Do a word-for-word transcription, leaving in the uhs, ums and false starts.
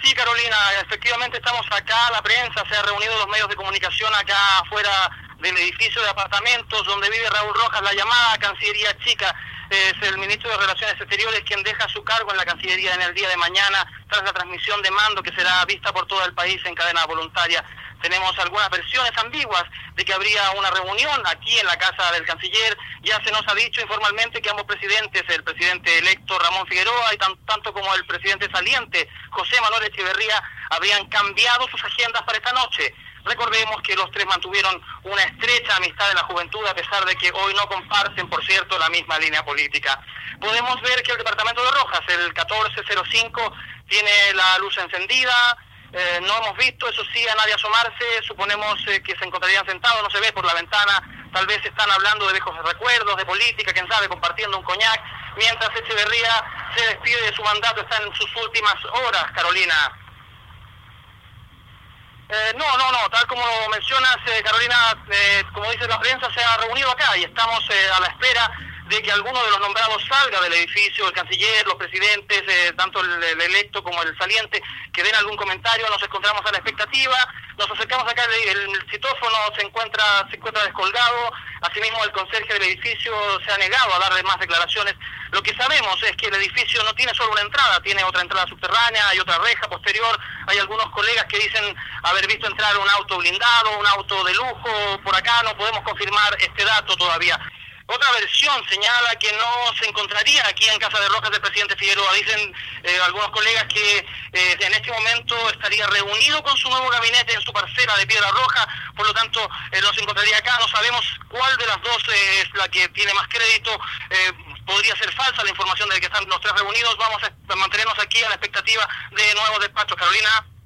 Sí, Carolina, efectivamente estamos acá, la prensa se ha reunido los medios de comunicación acá afuera del edificio de apartamentos donde vive Raúl Rojas, la llamada Cancillería Chica. Es el ministro de Relaciones Exteriores quien deja su cargo en la Cancillería en el día de mañana tras la transmisión de mando que será vista por todo el país en cadena voluntaria. Tenemos algunas versiones ambiguas de que habría una reunión aquí en la casa del canciller. Ya se nos ha dicho informalmente que ambos presidentes, el presidente electo Ramón Figueroa y tan, tanto como el presidente saliente José Manuel Echeverría, habrían cambiado sus agendas para esta noche. Recordemos que los tres mantuvieron una estrecha amistad en la juventud, a pesar de que hoy no comparten, por cierto, la misma línea política. Podemos ver que el departamento de Rojas, el catorce cero cinco, tiene la luz encendida. Eh, no hemos visto, eso sí, a nadie asomarse. Suponemos eh, que se encontrarían sentados, no se ve por la ventana. Tal vez están hablando de viejos recuerdos, de política, quién sabe, compartiendo un coñac. Mientras Echeverría se despide de su mandato, está en sus últimas horas, Carolina. Eh, no, no, no, tal como mencionas, eh, Carolina, eh, como dice la prensa, se ha reunido acá y estamos eh, a la espera de que alguno de los nombrados salga del edificio, el canciller, los presidentes, eh, tanto el, el electo como el saliente, que den algún comentario. Nos encontramos a la expectativa, nos acercamos acá, el, el citófono se encuentra se encuentra descolgado, asimismo el conserje del edificio se ha negado a darle más declaraciones. Lo que sabemos es que el edificio no tiene solo una entrada, tiene otra entrada subterránea, hay otra reja posterior, hay algunos colegas que dicen haber visto entrar un auto blindado, un auto de lujo por acá. No podemos confirmar este dato todavía. Otra versión señala que no se encontraría aquí en Casa de Rojas del presidente Figueroa. Dicen eh, algunos colegas que eh, en este momento estaría reunido con su nuevo gabinete en su parcela de Piedra Roja, por lo tanto eh, no se encontraría acá. No sabemos cuál de las dos eh, es la que tiene más crédito. Eh, podría ser falsa la información de que están los tres reunidos. Vamos a mantenernos aquí a la expectativa de nuevos despachos. Carolina.